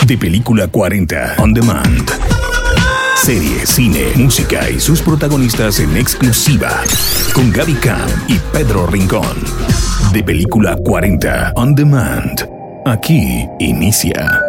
de Película 40 On Demand. Serie, cine, música y sus protagonistas en exclusiva con Gaby Cam y Pedro Rincón. De Película 40 On Demand. Aquí inicia.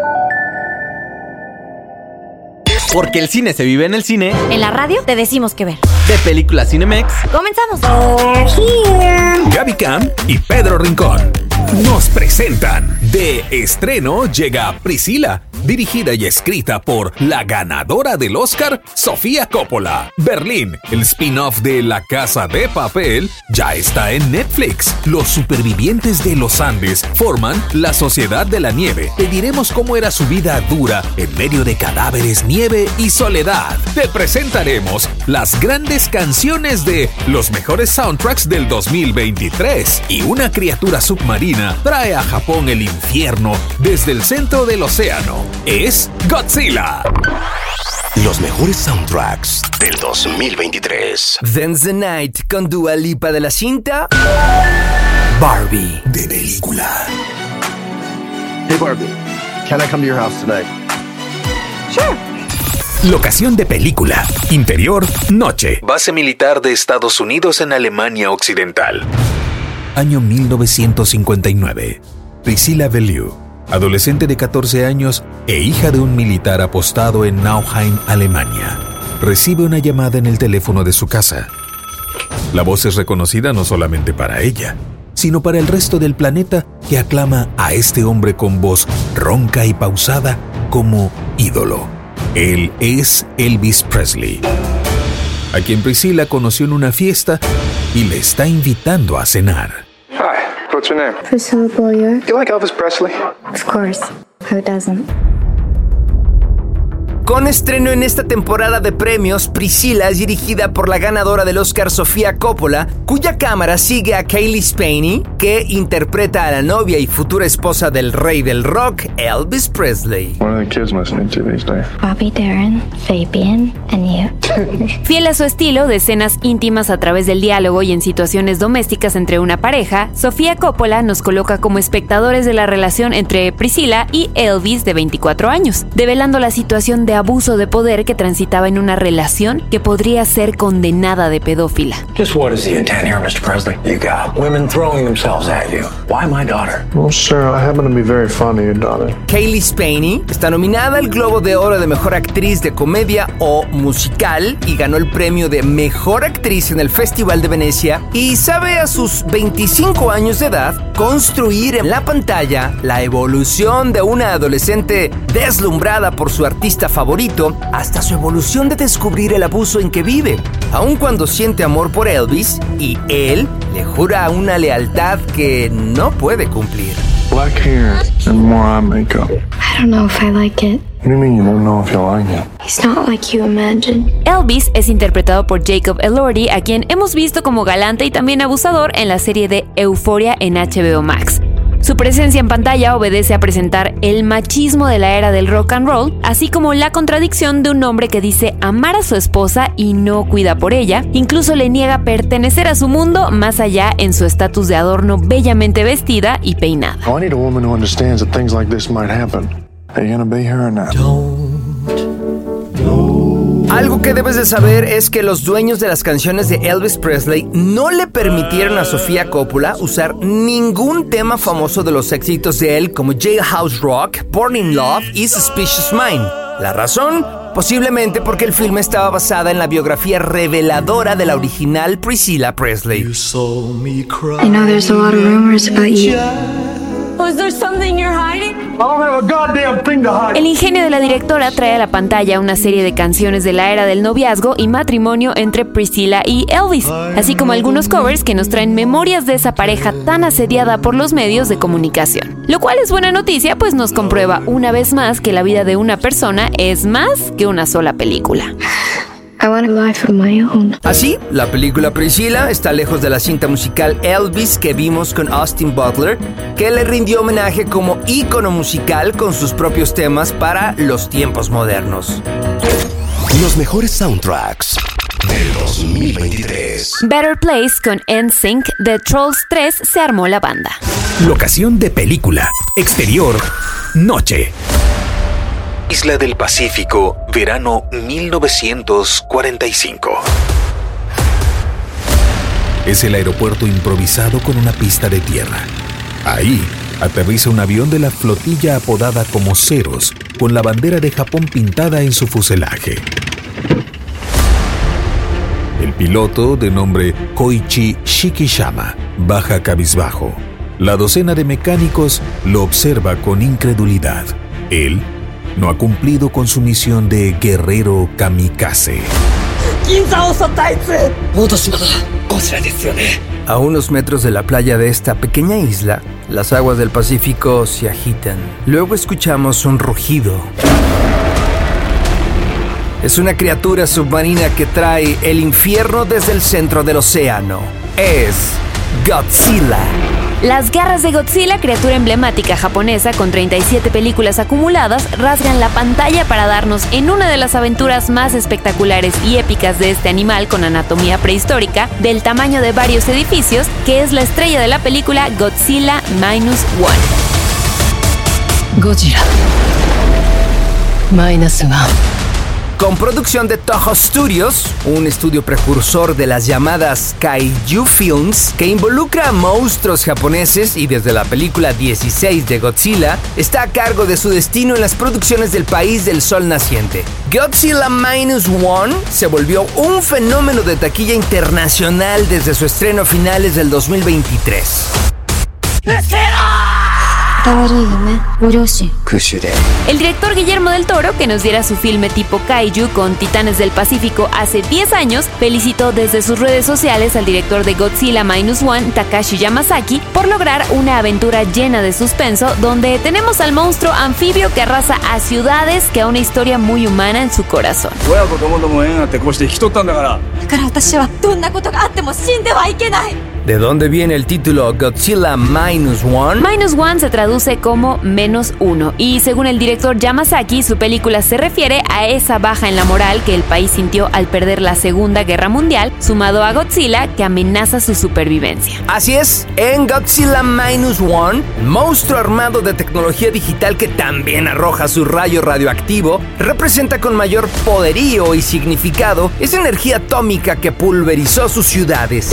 Porque el cine se vive en el cine. En la radio te decimos qué ver. De Película Cinemex. ¡Comenzamos! Gaby Cam y Pedro Rincón nos presentan. De estreno llega Priscila, dirigida y escrita por la ganadora del Oscar, Sofía Coppola. Berlín, el spin-off de La Casa de Papel, ya está en Netflix. Los supervivientes de los Andes forman la Sociedad de la Nieve. Te diremos cómo era su vida dura en medio de cadáveres, nieve y soledad. Te presentaremos las grandes canciones de los mejores soundtracks del 2023. Y una criatura submarina trae a Japón el infierno desde el centro del océano. Es Godzilla. Los mejores soundtracks del 2023. Dance the Night con Dua Lipa de la cinta Barbie. De Película. Hey Barbie, can I come to your house tonight? Locación de película. Interior, noche. Base militar de Estados Unidos en Alemania Occidental. Año 1959. Priscilla Beaulieu, adolescente de 14 años e hija de un militar apostado en Nauheim, Alemania, recibe una llamada en el teléfono de su casa. La voz es reconocida no solamente para ella, sino para el resto del planeta, que aclama a este hombre con voz ronca y pausada como ídolo. Él es Elvis Presley, a quien Priscilla conoció en una fiesta y le está invitando a cenar. Hi, what's your name? Priscilla Beaulieu. You like Elvis Presley? Of course. Who doesn't? Con estreno en esta temporada de premios, Priscilla es dirigida por la ganadora del Oscar, Sofía Coppola, cuya cámara sigue a Cailee Spaeny, que interpreta a la novia y futura esposa del rey del rock, Elvis Presley. What are the kids listening to these days? Bobby Darin, Fabian, and you. Fiel a su estilo de escenas íntimas a través del diálogo y en situaciones domésticas entre una pareja, Sofía Coppola nos coloca como espectadores de la relación entre Priscilla y Elvis, de 24 años, develando la situación de abuso de poder que transitaba en una relación que podría ser condenada de pedófila. Just what is the intent here, Mr. Presley? You got women throwing themselves at you. Why my daughter? Well, sir, I happen to be very fond of your daughter. Cailee Spaeny está nominada al Globo de Oro de Mejor Actriz de Comedia o Musical y ganó el premio de Mejor Actriz en el Festival de Venecia, y sabe a sus 25 años de edad construir en la pantalla la evolución de una adolescente deslumbrada por su artista favorito hasta su evolución de descubrir el abuso en que vive, aun cuando siente amor por Elvis y él le jura una lealtad que no puede cumplir. Black hair and more eye makeup. I don't know if I like it. What do you mean you don't know if you like it? He's not like you imagine. Elvis es interpretado por Jacob Elordi, a quien hemos visto como galante y también abusador en la serie de Euphoria en HBO Max. Su presencia en pantalla obedece a presentar el machismo de la era del rock and roll, así como la contradicción de un hombre que dice amar a su esposa y no cuida por ella, incluso le niega pertenecer a su mundo más allá en su estatus de adorno bellamente vestida y peinada. Oh, I need a woman who understands that things like this might happen. Are you gonna be here or not? Algo que debes de saber es que los dueños de las canciones de Elvis Presley no le permitieron a Sofía Coppola usar ningún tema famoso de los éxitos de él, como Jailhouse Rock, Born in Love y Suspicious Mind. ¿La razón? Posiblemente porque el filme estaba basada en la biografía reveladora de la original Priscilla Presley. I know there's a lot of rumors about you. Was there something you're hiding? I don't have a goddamn thing to hide. El ingenio de la directora trae a la pantalla una serie de canciones de la era del noviazgo y matrimonio entre Priscilla y Elvis, así como algunos covers que nos traen memorias de esa pareja tan asediada por los medios de comunicación. Lo cual es buena noticia, pues nos comprueba una vez más que la vida de una persona es más que una sola película. I want a life of my own. Así, la película Priscilla está lejos de la cinta musical Elvis que vimos con Austin Butler, que le rindió homenaje como ícono musical con sus propios temas para los tiempos modernos. Los mejores soundtracks del 2023. Better Place con NSYNC, de Trolls 3 se armó la banda. Locación de película. Exterior, noche. Isla del Pacífico, verano 1945. Es el aeropuerto improvisado con una pista de tierra. Ahí aterriza un avión de la flotilla apodada como Ceros, con la bandera de Japón pintada en su fuselaje. El piloto, de nombre Koichi Shikishama, baja cabizbajo. La docena de mecánicos lo observa con incredulidad. Él no ha cumplido con su misión de guerrero kamikaze. A unos metros de la playa de esta pequeña isla, las aguas del Pacífico se agitan. Luego escuchamos un rugido. Es una criatura submarina que trae el infierno desde el centro del océano. Es Godzilla. Las garras de Godzilla, criatura emblemática japonesa con 37 películas acumuladas, rasgan la pantalla para darnos en una de las aventuras más espectaculares y épicas de este animal con anatomía prehistórica, del tamaño de varios edificios, que es la estrella de la película Godzilla Minus One. Godzilla Minus One. Con producción de Toho Studios, un estudio precursor de las llamadas Kaiju Films, que involucra a monstruos japoneses y desde la película 16 de Godzilla, está a cargo de su destino en las producciones del país del sol naciente. Godzilla Minus One se volvió un fenómeno de taquilla internacional desde su estreno a finales del 2023. El director Guillermo del Toro, que nos diera su filme tipo Kaiju con Titanes del Pacífico hace 10 años, felicitó desde sus redes sociales al director de Godzilla Minus One, Takashi Yamazaki, por lograr una aventura llena de suspenso, donde tenemos al monstruo anfibio que arrasa a ciudades que a una historia muy humana en su corazón. ¿De dónde viene el título Godzilla Minus One? Minus One se traduce como menos uno, y según el director Yamazaki, su película se refiere a esa baja en la moral que el país sintió al perder la Segunda Guerra Mundial, sumado a Godzilla, que amenaza su supervivencia. Así es, en Godzilla Minus One, el monstruo armado de tecnología digital que también arroja su rayo radioactivo, representa con mayor poderío y significado esa energía atómica que pulverizó sus ciudades.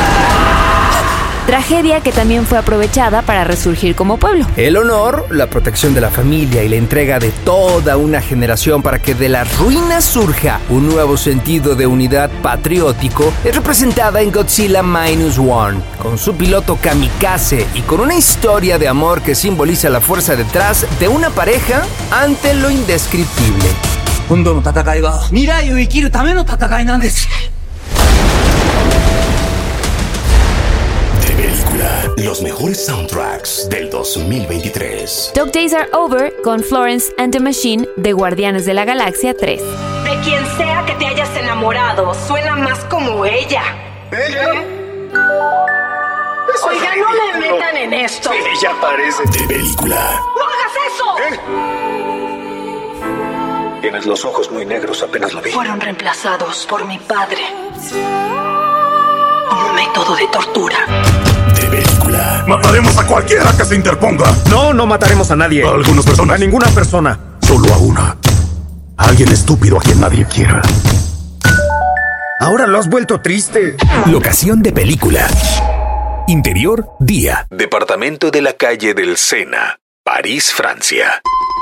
Tragedia que también fue aprovechada para resurgir como pueblo. El honor, la protección de la familia y la entrega de toda una generación para que de las ruinas surja un nuevo sentido de unidad patriótico es representada en Godzilla Minus One, con su piloto kamikaze y con una historia de amor que simboliza la fuerza detrás de una pareja ante lo indescriptible. Los mejores soundtracks del 2023. Dog Days Are Over con Florence and the Machine de Guardianes de la Galaxia 3. De quien sea que te hayas enamorado, suena más como ella. ¿Ella? Oiga, no me metan en esto. Ella parece de película. ¡No hagas eso! Tienes los ojos muy negros, apenas lo vi. Fueron reemplazados por mi padre. Un método de tortura. Película. Mataremos a cualquiera que se interponga. No, no mataremos a nadie. ¿A algunas personas? A ninguna persona. Solo a una. A alguien estúpido a quien nadie quiera. Ahora lo has vuelto triste. Locación de película. Interior, día. Departamento de la calle del Sena, París, Francia.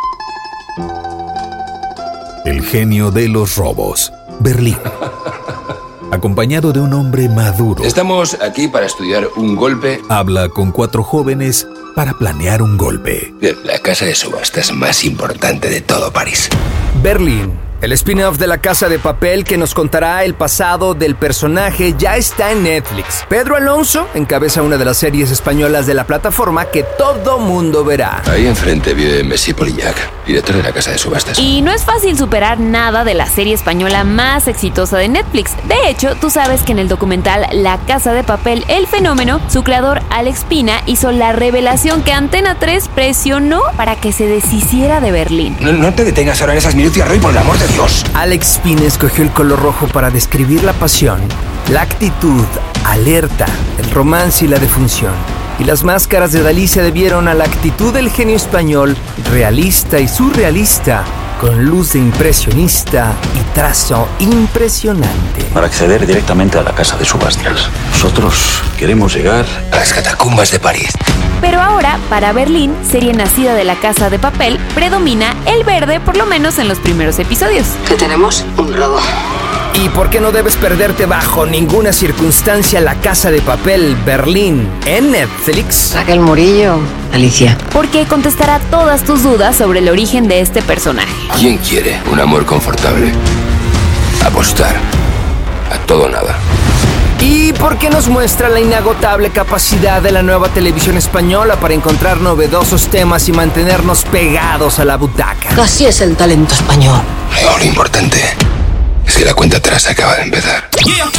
El genio de los robos, Berlín. Acompañado de un hombre maduro. Estamos aquí para estudiar un golpe. Habla con 4 jóvenes para planear un golpe. La casa de subastas más importante de todo París. Berlín. El spin-off de La Casa de Papel que nos contará el pasado del personaje ya está en Netflix. Pedro Alonso encabeza una de las series españolas de la plataforma que todo mundo verá. Ahí enfrente vive Messi Polillac, director de La Casa de Subastas. Y no es fácil superar nada de la serie española más exitosa de Netflix. De hecho, tú sabes que en el documental La Casa de Papel, El Fenómeno, su creador Alex Pina hizo la revelación que Antena 3 presionó para que se deshiciera de Berlín. No te detengas ahora en esas minucias, Roy, por el amor de Dios. Alex Pina escogió el color rojo para describir la pasión, la actitud alerta, el romance y la defunción. Y las máscaras de Dalí se debieron a la actitud del genio español, realista y surrealista, con luz de impresionista y trazo impresionante. Para acceder directamente a la casa de subastas, nosotros queremos llegar a las catacumbas de París. Pero ahora, para Berlín, serie nacida de La Casa de Papel, predomina el verde, por lo menos en los primeros episodios. ¿Qué tenemos? Un robo. ¿Y por qué no debes perderte bajo ninguna circunstancia La Casa de Papel Berlín en Netflix? Saca el Murillo, Alicia. Porque contestará todas tus dudas sobre el origen de este personaje. ¿Quién quiere un amor confortable? Apostar a todo o nada. ¿Y por qué nos muestra la inagotable capacidad de la nueva televisión española para encontrar novedosos temas y mantenernos pegados a la butaca? Así es el talento español. No, lo importante es que la cuenta atrás acaba de empezar.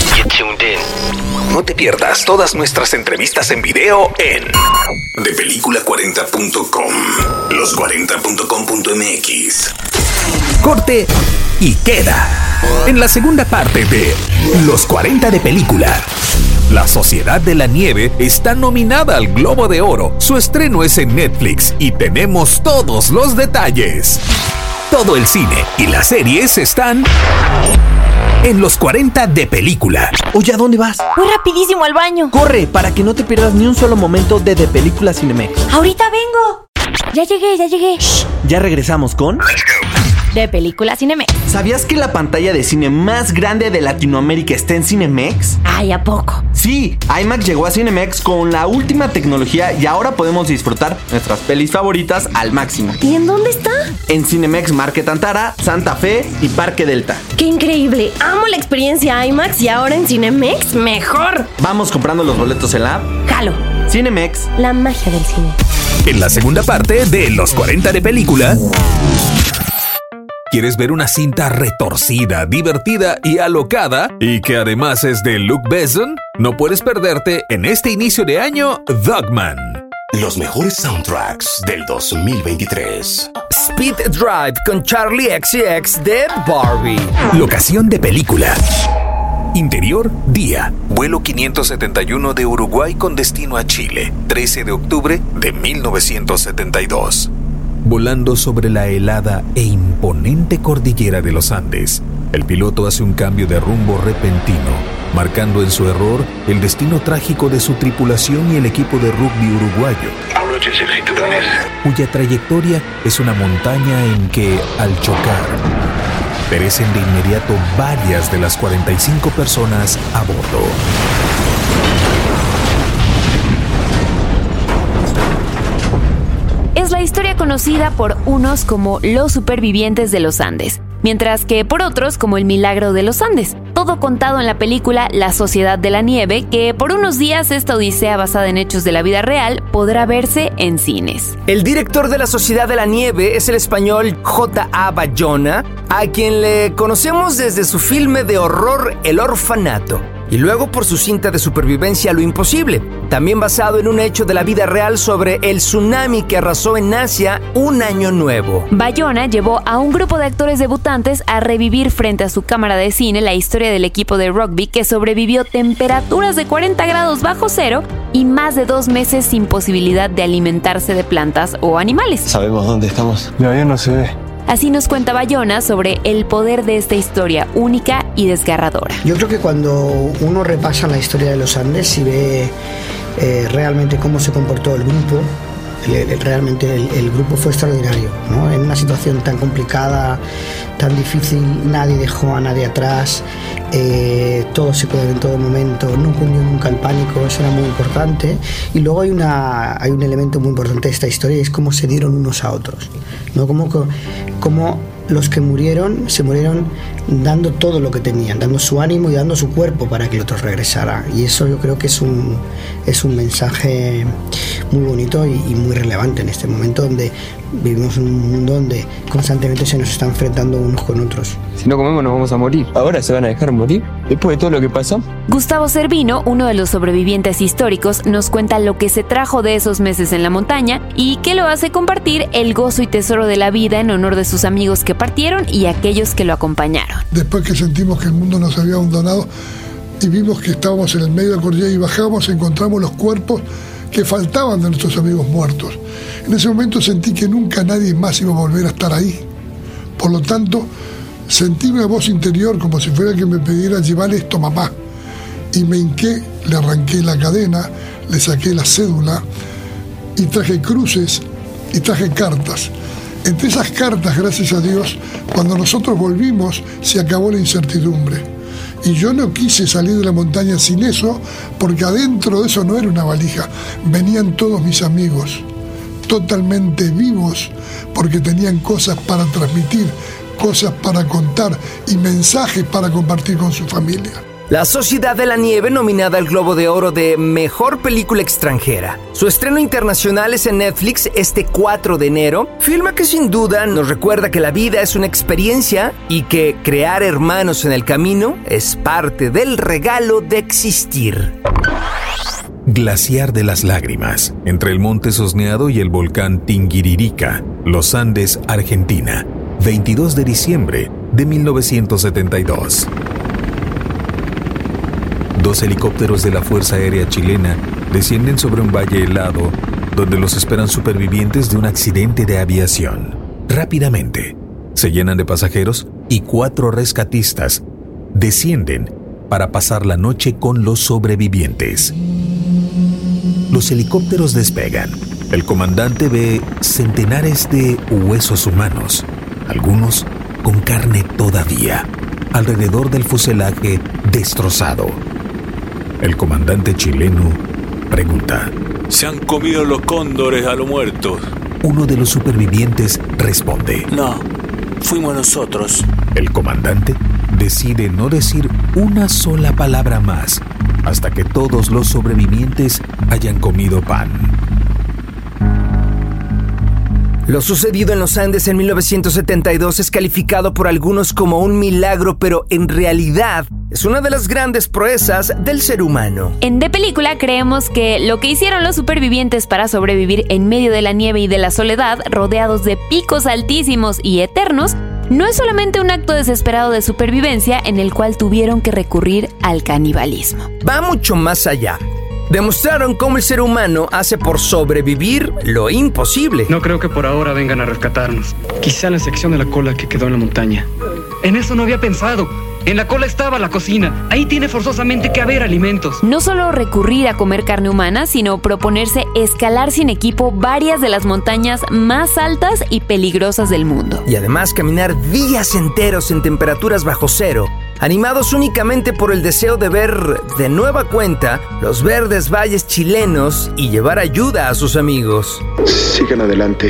No te pierdas todas nuestras entrevistas en video en Depelícula40.com, los40.com.mx. Corte y queda. En la segunda parte de Los 40 de Película. La Sociedad de la Nieve está nominada al Globo de Oro. Su estreno es en Netflix y tenemos todos los detalles. Todo el cine y las series están en Los 40 de Película. Oye, ¿a dónde vas? Voy rapidísimo al baño. Corre, para que no te pierdas ni un solo momento de Película Cinemex. Ahorita vengo. Ya llegué. Shh, ya regresamos con De Película Cinemex. ¿Sabías que la pantalla de cine más grande de Latinoamérica está en Cinemex? Ay, ¿a poco? Sí, IMAX llegó a Cinemex con la última tecnología y ahora podemos disfrutar nuestras pelis favoritas al máximo. ¿Y en dónde está? En Cinemex Market Antara, Santa Fe y Parque Delta. ¡Qué increíble! Amo la experiencia IMAX y ahora en Cinemex, ¡mejor! Vamos comprando los boletos en la app. ¡Jalo! Cinemex. La magia del cine. En la segunda parte de Los 40 de Película, ¿quieres ver una cinta retorcida, divertida y alocada? ¿Y que además es de Luc Besson? No puedes perderte en este inicio de año Dogman. Los mejores soundtracks del 2023. Speed Drive con Charlie XCX de Barbie. Locación de película. Interior, día. Vuelo 571 de Uruguay con destino a Chile. 13 de octubre de 1972. Volando sobre la helada e imponente cordillera de los Andes, el piloto hace un cambio de rumbo repentino, marcando en su error el destino trágico de su tripulación y el equipo de rugby uruguayo, cuya trayectoria es una montaña en que, al chocar, perecen de inmediato varias de las 45 personas a bordo. Es la historia conocida por unos como Los Supervivientes de los Andes, mientras que por otros como El Milagro de los Andes. Todo contado en la película La Sociedad de la Nieve, que por unos días esta odisea basada en hechos de la vida real podrá verse en cines. El director de La Sociedad de la Nieve es el español J.A. Bayona, a quien le conocemos desde su filme de horror El Orfanato, y luego por su cinta de supervivencia Lo Imposible, también basado en un hecho de la vida real sobre el tsunami que arrasó en Asia un año nuevo. Bayona llevó a un grupo de actores debutantes a revivir frente a su cámara de cine la historia del equipo de rugby que sobrevivió temperaturas de 40 grados bajo cero y más de 2 meses sin posibilidad de alimentarse de plantas o animales. ¿Sabemos dónde estamos? Ya no se ve. Así nos cuenta Bayona sobre el poder de esta historia única y desgarradora. Yo creo que cuando uno repasa la historia de los Andes y ve realmente cómo se comportó el grupo, realmente el grupo fue extraordinario, ¿no? En una situación tan complicada, tan difícil, nadie dejó a nadie atrás, todos se cuidaron en todo momento, no cundió nunca el pánico, eso era muy importante. Y luego hay un elemento muy importante de esta historia y es cómo se dieron unos a otros, ¿no? Cómo los que murieron se murieron dando todo lo que tenían, dando su ánimo y dando su cuerpo para que el otro regresara. Y eso yo creo que es un mensaje muy bonito y muy relevante en este momento donde vivimos en un mundo donde constantemente se nos están enfrentando unos con otros. Si no comemos nos vamos a morir. ¿Ahora se van a dejar morir? Después de todo lo que pasó. Gustavo Cervino, uno de los sobrevivientes históricos, nos cuenta lo que se trajo de esos meses en la montaña y que lo hace compartir el gozo y tesoro de la vida en honor de sus amigos que partieron y aquellos que lo acompañaron. Después que sentimos que el mundo nos había abandonado y vimos que estábamos en el medio de la cordillera y bajamos, encontramos los cuerpos que faltaban de nuestros amigos muertos. En ese momento sentí que nunca nadie más iba a volver a estar ahí, Por lo tanto, sentí una voz interior como si fuera que me pidiera llevar esto, mamá. Y me hinqué, le arranqué la cadena, le saqué la cédula y traje cruces y traje cartas. Entre esas cartas, gracias a Dios, cuando nosotros volvimos, se acabó la incertidumbre. Y yo no quise salir de la montaña sin eso, porque adentro de eso no era una valija. Venían todos mis amigos, totalmente vivos, porque tenían cosas para transmitir, cosas para contar y mensajes para compartir con su familia. La Sociedad de la Nieve, nominada al Globo de Oro de Mejor Película Extranjera. Su estreno internacional es en Netflix este 4 de enero. Filme que sin duda nos recuerda que la vida es una experiencia y que crear hermanos en el camino es parte del regalo de existir. Glaciar de las Lágrimas, entre el Monte Sosneado y el volcán Tinguiririca, Los Andes, Argentina, 22 de diciembre de 1972. 2 helicópteros de la Fuerza Aérea Chilena descienden sobre un valle helado donde los esperan supervivientes de un accidente de aviación. Rápidamente, se llenan de pasajeros y 4 rescatistas descienden para pasar la noche con los sobrevivientes. Los helicópteros despegan. El comandante ve centenares de huesos humanos, algunos con carne todavía, alrededor del fuselaje destrozado. El comandante chileno pregunta: ¿se han comido los cóndores a los muertos? Uno de los supervivientes responde: no, fuimos nosotros. El comandante decide no decir una sola palabra más hasta que todos los sobrevivientes hayan comido pan. Lo sucedido en los Andes en 1972 es calificado por algunos como un milagro, pero en realidad es una de las grandes proezas del ser humano. En De Película creemos que lo que hicieron los supervivientes para sobrevivir en medio de la nieve y de la soledad, rodeados de picos altísimos y eternos, no es solamente un acto desesperado de supervivencia en el cual tuvieron que recurrir al canibalismo. Va mucho más allá. Demostraron cómo el ser humano hace por sobrevivir lo imposible. No creo que por ahora vengan a rescatarnos. Quizá en la sección de la cola que quedó en la montaña. En eso no había pensado. En la cola estaba la cocina. Ahí tiene forzosamente que haber alimentos. No solo recurrir a comer carne humana, sino proponerse escalar sin equipo varias de las montañas más altas y peligrosas del mundo. Y además caminar días enteros en temperaturas bajo cero, animados únicamente por el deseo de ver de nueva cuenta los verdes valles chilenos y llevar ayuda a sus amigos. Sigan adelante.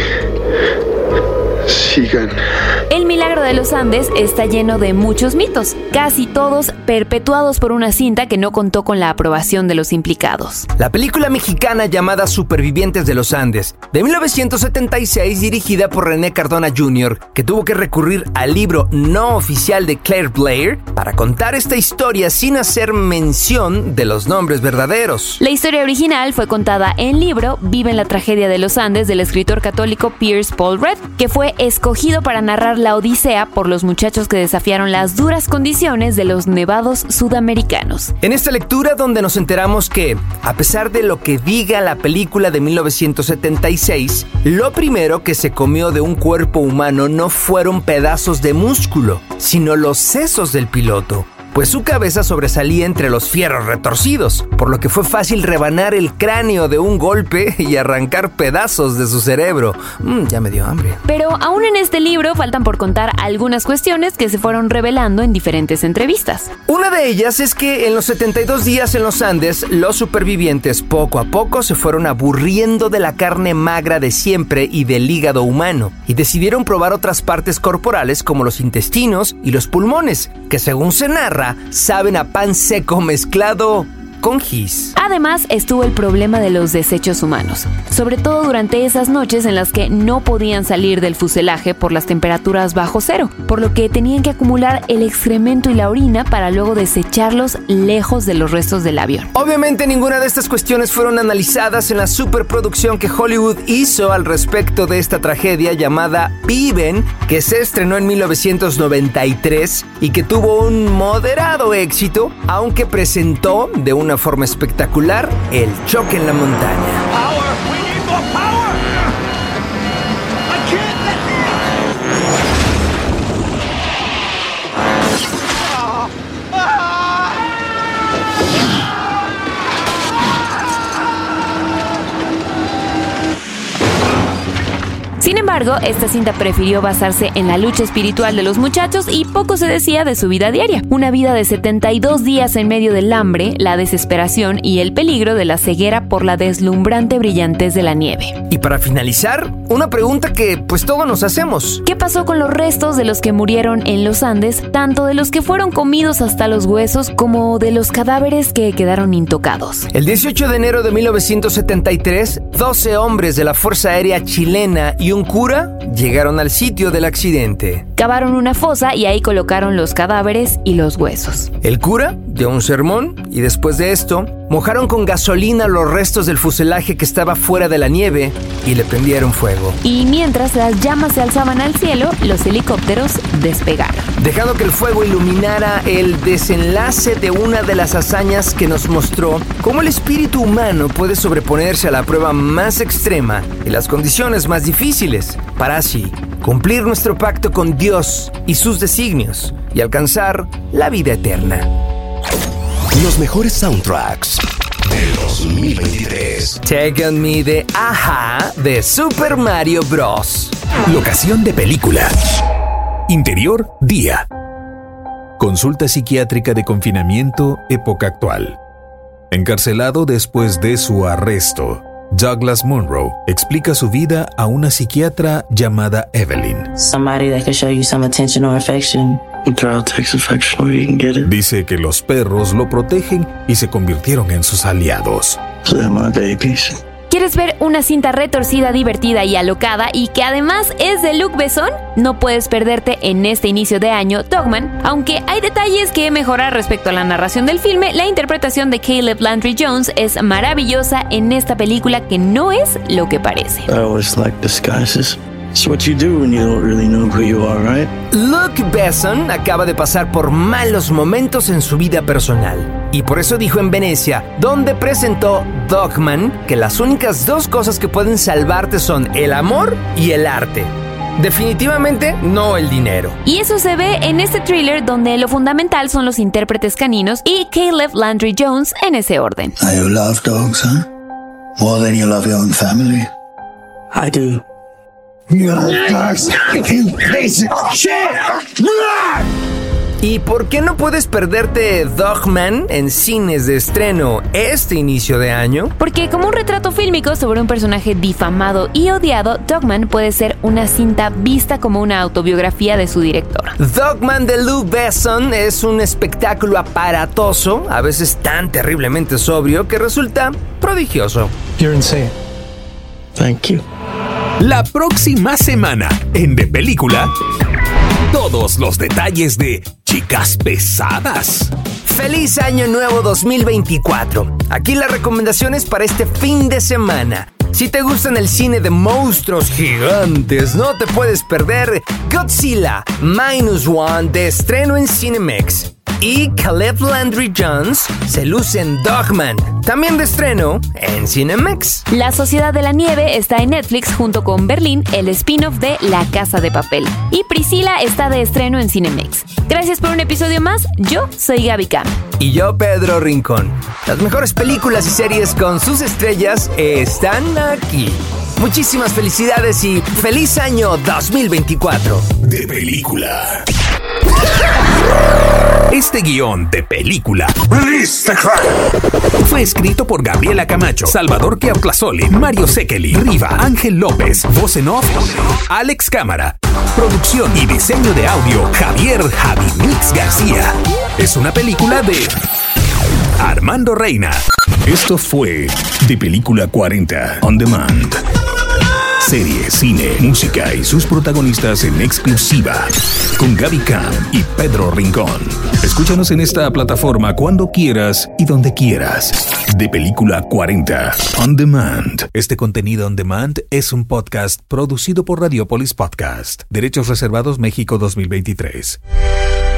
Sigan. El milagro de los Andes está lleno de muchos mitos, casi todos perpetuados por una cinta que no contó con la aprobación de los implicados. La película mexicana llamada Supervivientes de los Andes, de 1976, dirigida por René Cardona Jr., que tuvo que recurrir al libro no oficial de Claire Blair para contar esta historia sin hacer mención de los nombres verdaderos. La historia original fue contada en libro Viven la tragedia de los Andes del escritor católico Pierce Paul Reed, que fue escogido para narrar la odisea por los muchachos que desafiaron las duras condiciones de los nevados sudamericanos. En esta lectura donde nos enteramos que, a pesar de lo que diga la película de 1976, lo primero que se comió de un cuerpo humano no fueron pedazos de músculo, sino los sesos del piloto, pues su cabeza sobresalía entre los fierros retorcidos, por lo que fue fácil rebanar el cráneo de un golpe y arrancar pedazos de su cerebro. Ya me dio hambre. Pero aún en este libro faltan por contar algunas cuestiones que se fueron revelando en diferentes entrevistas. Una de ellas es que en los 72 días en los Andes, los supervivientes poco a poco se fueron aburriendo de la carne magra de siempre y del hígado humano, y decidieron probar otras partes corporales como los intestinos y los pulmones, que según se narra, saben a pan seco mezclado con gis. Además, estuvo el problema de los desechos humanos, sobre todo durante esas noches en las que no podían salir del fuselaje por las temperaturas bajo cero, por lo que tenían que acumular el excremento y la orina para luego desecharlos lejos de los restos del avión. Obviamente ninguna de estas cuestiones fueron analizadas en la superproducción que Hollywood hizo al respecto de esta tragedia llamada Viven, que se estrenó en 1993 y que tuvo un moderado éxito, aunque presentó de una forma espectacular el choque en la montaña. embargo, esta cinta prefirió basarse en la lucha espiritual de los muchachos y poco se decía de su vida diaria. Una vida de 72 días en medio del hambre, la desesperación y el peligro de la ceguera por la deslumbrante brillantez de la nieve. Y para finalizar, una pregunta que pues todos nos hacemos. ¿Qué pasó con los restos de los que murieron en los Andes, tanto de los que fueron comidos hasta los huesos como de los cadáveres que quedaron intocados? El 18 de enero de 1973, 12 hombres de la Fuerza Aérea Chilena y un cura llegaron al sitio del accidente. Cavaron una fosa y ahí colocaron los cadáveres y los huesos. El cura dio un sermón y después de esto, mojaron con gasolina los restos del fuselaje que estaba fuera de la nieve y le prendieron fuego. Y mientras las llamas se alzaban al cielo, los helicópteros despegaron, dejando que el fuego iluminara el desenlace de una de las hazañas que nos mostró cómo el espíritu humano puede sobreponerse a la prueba más extrema y las condiciones más difíciles para así cumplir nuestro pacto con Dios y sus designios y alcanzar la vida eterna. Los mejores soundtracks del 2023. Take On Me de Aja de Super Mario Bros. Locación de película. Interior, día. Consulta psiquiátrica de confinamiento, época actual. Encarcelado después de su arresto, Douglas Munro explica su vida a una psiquiatra llamada Evelyn. Somebody that can show you some attention or affection. A child takes affection where you can get it. Dice que los perros lo protegen y se convirtieron en sus aliados. They're my babies. ¿Quieres ver una cinta retorcida, divertida y alocada y que además es de Luc Besson? No puedes perderte en este inicio de año Dogman. Aunque hay detalles que mejorar respecto a la narración del filme, la interpretación de Caleb Landry Jones es maravillosa en esta película que no es lo que parece. I always like disguises. It's what you do when you don't really know who you are, right? Luc Besson acaba de pasar por malos momentos en su vida personal. Y por eso dijo en Venecia, donde presentó Dogman, que las únicas dos cosas que pueden salvarte son el amor y el arte. Definitivamente no el dinero. Y eso se ve en este thriller donde lo fundamental son los intérpretes caninos y Caleb Landry Jones en ese orden. You love dogs, huh? More than you love your own family. I do. You piece of shit! ¿Y por qué no puedes perderte Dogman en cines de estreno este inicio de año? Porque como un retrato fílmico sobre un personaje difamado y odiado, Dogman puede ser una cinta vista como una autobiografía de su director. Dogman de Luc Besson es un espectáculo aparatoso, a veces tan terriblemente sobrio que resulta prodigioso. You're insane. Thank you. La próxima semana, en De Película, todos los detalles de Chicas Pesadas. ¡Feliz Año Nuevo 2024! Aquí las recomendaciones para este fin de semana. Si te gustan el cine de monstruos gigantes, no te puedes perder Godzilla -1 de estreno en Cinemex. Y Caleb Landry Jones se luce en Dogman, también de estreno en Cinemex. La Sociedad de la Nieve está en Netflix junto con Berlín, el spin-off de La Casa de Papel. Y Priscila está de estreno en Cinemex. Gracias por un episodio más. Yo soy Gaby Cam. Y yo, Pedro Rincón. Las mejores películas y series con sus estrellas están aquí. Muchísimas felicidades y feliz año 2024. De Película. Este guión de película fue escrito por Gabriela Camacho, Salvador Chiautlazoli, Mario Sekeli, Riva, Ángel López, voz en off, Alex Cámara, producción y diseño de audio, Javier Javimix García. Es una película de Armando Reina. Esto fue De Película 40 On Demand. Serie, cine, música y sus protagonistas en exclusiva con Gaby Cam y Pedro Rincón. Escúchanos en esta plataforma cuando quieras y donde quieras. De Película 40 On Demand. Este contenido on demand es un podcast producido por Radiopolis Podcast. Derechos reservados México 2023.